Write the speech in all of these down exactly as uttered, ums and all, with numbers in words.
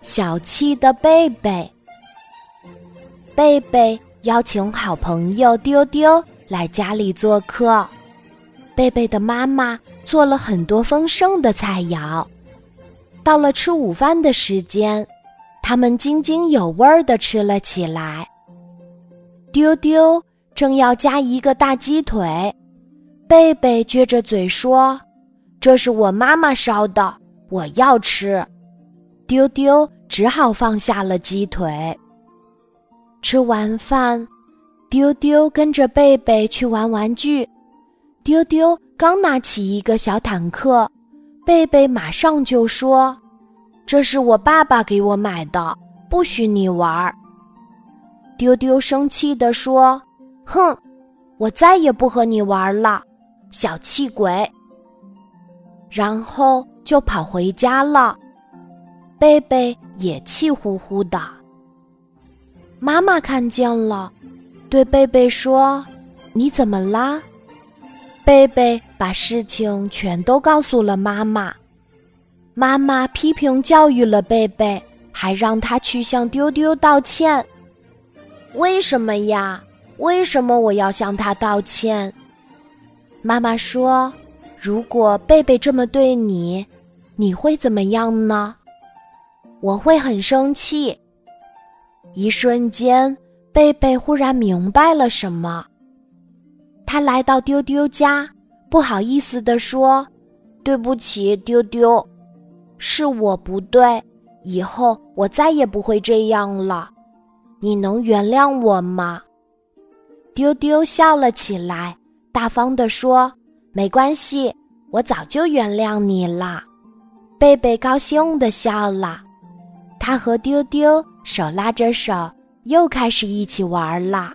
小气的贝贝。贝贝邀请好朋友丢丢来家里做客，贝贝的妈妈做了很多丰盛的菜肴。到了吃午饭的时间，他们津津有味地吃了起来。丢丢正要夹一个大鸡腿，贝贝撅着嘴说：“这是我妈妈烧的，我要吃。”丢丢只好放下了鸡腿。吃完饭，丢丢跟着贝贝去玩玩具。丢丢刚拿起一个小坦克，贝贝马上就说：“这是我爸爸给我买的，不许你玩。”丢丢生气地说：“哼，我再也不和你玩了，小气鬼！”然后就跑回家了。贝贝也气呼呼的。妈妈看见了，对贝贝说：“你怎么啦？”贝贝把事情全都告诉了妈妈。妈妈批评教育了贝贝，还让他去向丢丢道歉。为什么呀？为什么我要向他道歉？妈妈说：“如果贝贝这么对你，你会怎么样呢？”我会很生气。一瞬间，贝贝忽然明白了什么。他来到丢丢家，不好意思地说：“对不起，丢丢，是我不对，以后我再也不会这样了，你能原谅我吗？”丢丢笑了起来，大方地说：“没关系，我早就原谅你了。”贝贝高兴地笑了。他和丢丢手拉着手，又开始一起玩了。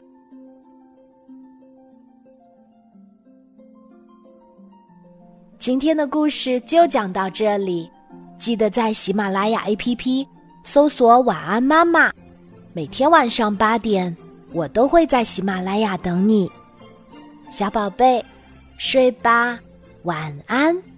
今天的故事就讲到这里，记得在喜马拉雅 A P P 搜索晚安妈妈，每天晚上八点，我都会在喜马拉雅等你。小宝贝，睡吧，晚安。